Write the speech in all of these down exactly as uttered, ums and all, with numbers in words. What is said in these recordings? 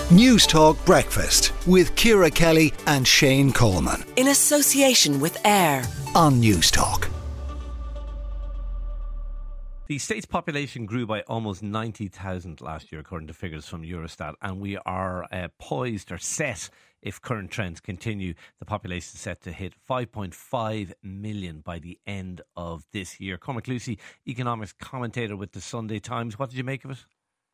News Talk Breakfast with Ciara Kelly and Shane Coleman. In association with AIR on News Talk. The state's population grew by almost ninety thousand last year, according to figures from Eurostat, and we are uh, poised or set, if current trends continue, the population is set to hit five point five million by the end of this year. Cormac Lucy, economics commentator with the Sunday Times. What did you make of it?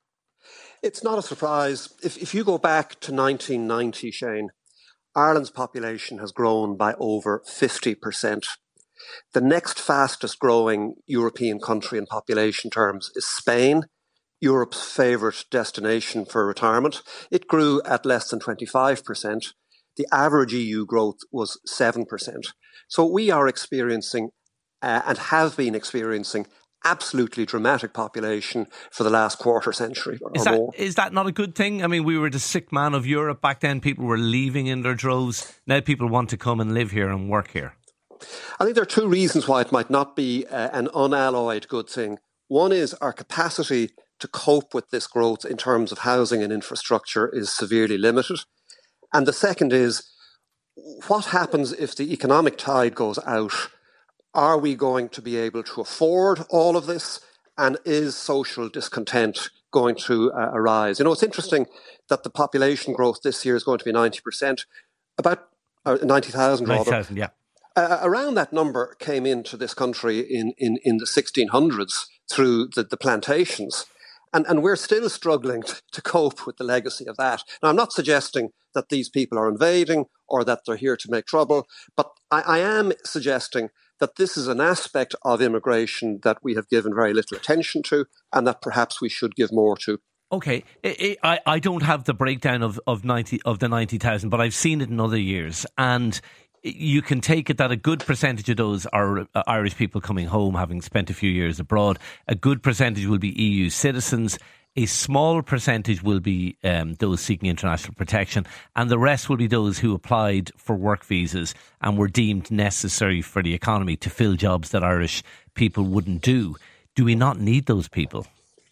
It's not a surprise. If, if you go back to nineteen ninety, Shane, Ireland's population has grown by over fifty percent. The next fastest growing European country in population terms is Spain, Europe's favourite destination for retirement. It grew at less than twenty-five percent. The average E U growth was seven percent. So we are experiencing uh, and have been experiencing absolutely dramatic population for the last quarter century or is that, more. Is that not a good thing? I mean, we were the sick man of Europe back then. People were leaving in their droves. Now people want to come and live here and work here. I think there are two reasons why it might not be uh, an unalloyed good thing. One is our capacity to cope with this growth in terms of housing and infrastructure is severely limited. And the second is, what happens if the economic tide goes out? Are we going to be able to afford all of this? And is social discontent going to uh, arise? You know, it's interesting that the population growth this year is going to be ninety percent, about uh, ninety thousand rather. ninety thousand, yeah. Uh, around that number came into this country in, in, in the sixteen hundreds through the, the plantations. And, and we're still struggling to, to cope with the legacy of that. Now, I'm not suggesting that these people are invading or that they're here to make trouble, but I, I am suggesting that this is an aspect of immigration that we have given very little attention to and that perhaps we should give more to. Okay, I, I, I don't have the breakdown of, of ninety of the ninety thousand, but I've seen it in other years, and you can take it that a good percentage of those are Irish people coming home, having spent a few years abroad. A good percentage will be E U citizens. A small percentage will be um, those seeking international protection, and the rest will be those who applied for work visas and were deemed necessary for the economy to fill jobs that Irish people wouldn't do. Do we not need those people?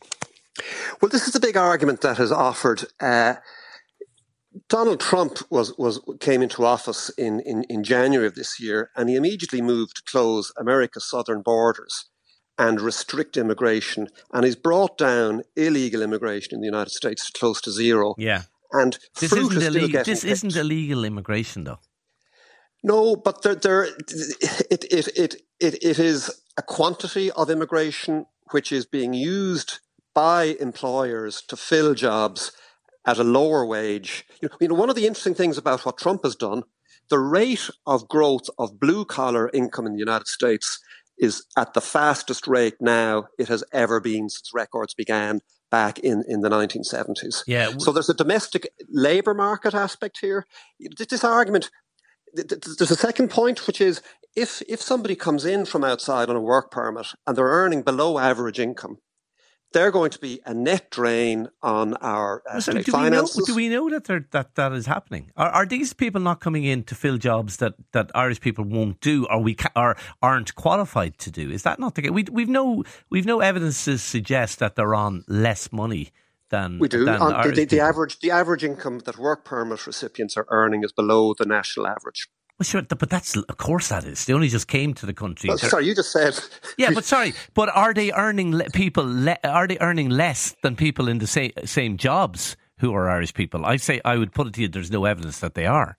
Well, this is the big argument that is offered. Uh, Donald Trump was, was came into office in, in, in January of this year, and he immediately moved to close America's southern borders and restrict immigration, and he's brought down illegal immigration in the United States to close to zero. Yeah, and this fruit isn't is still illegal. getting This picked. isn't illegal immigration, though. No, but there, there, it, it, it, it, it is a quantity of immigration which is being used by employers to fill jobs at a lower wage. You know, you know, one of the interesting things about what Trump has done, the rate of growth of blue-collar income in the United States is at the fastest rate now it has ever been since records began back in, in the nineteen seventies. Yeah. So there's a domestic labour market aspect here. This argument, there's a second point, which is if, if somebody comes in from outside on a work permit and they're earning below average income, they're going to be a net drain on our uh, so state do finances. We know, do we know that there, that that is happening? Are, are these people not coming in to fill jobs that, that Irish people won't do, or we ca- or aren't qualified to do? Is that not the case? We, we've no we've no evidence to suggest that they're on less money than we do. Than on, Irish the, the people. average the average income that work permit recipients are earning is below the national average. Well, sure, but that's, of course that is. They only just came to the country. Oh, sorry, you just said. Yeah, but sorry, but are they earning le- people? Le- are they earning less than people in the same same jobs who are Irish people? I say I would put it to you. There's no evidence that they are.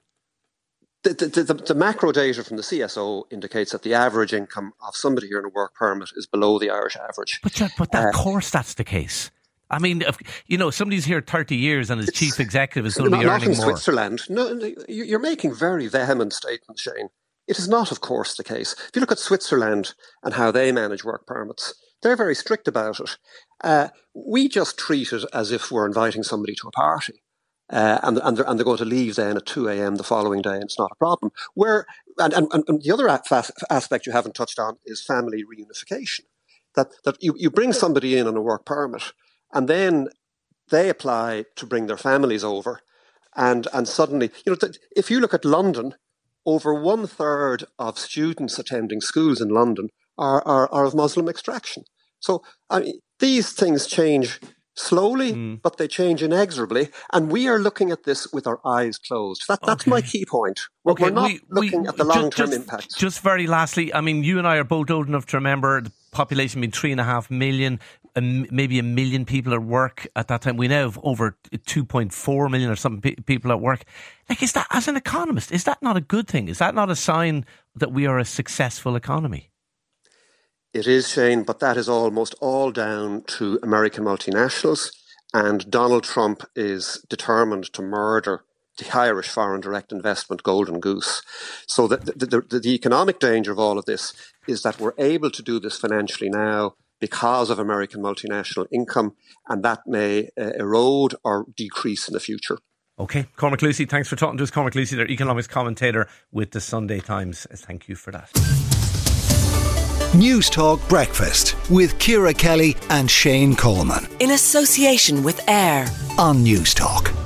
The, the, the, the macro data from the C S O indicates that the average income of somebody here in a work permit is below the Irish average. But but that, Uh, of course that's the case. I mean, if, you know, somebody's here thirty years and his chief executive is going to not, be not earning in more. Switzerland. No, no, you're making very vehement statements, Shane. It is not, of course, the case. If you look at Switzerland and how they manage work permits, they're very strict about it. Uh, we just treat it as if we're inviting somebody to a party. Uh, and, and, they're, and they're going to leave then at two a.m. the following day, and it's not a problem. Where, and, and, and the other aspect you haven't touched on is family reunification. That, that you, you bring somebody in on a work permit, and then they apply to bring their families over. And, and suddenly, you know, if you look at London, over one third of students attending schools in London are, are, are of Muslim extraction. So I mean, these things change slowly, mm. but they change inexorably. And we are looking at this with our eyes closed. That, that's okay. my key point. We're, okay, we're not we, looking we, at the long-term impacts. Just very lastly, I mean, you and I are both old enough to remember the population being three and a half million, um, maybe a million people at work at that time. We now have over two point four million or something pe- people at work. Like, is that, as an economist, is that not a good thing? Is that not a sign that we are a successful economy? It is, Shane, but that is almost all down to American multinationals, and Donald Trump is determined to murder the Irish foreign direct investment golden goose. So the, the, the, the economic danger of all of this is that we're able to do this financially now because of American multinational income, and that may uh, erode or decrease in the future. OK, Cormac Lucy, thanks for talking to us. Cormac Lucy, their economics commentator with the Sunday Times. Thank you for that. News Talk Breakfast with Ciara Kelly and Shane Coleman. In association with AIR on News Talk.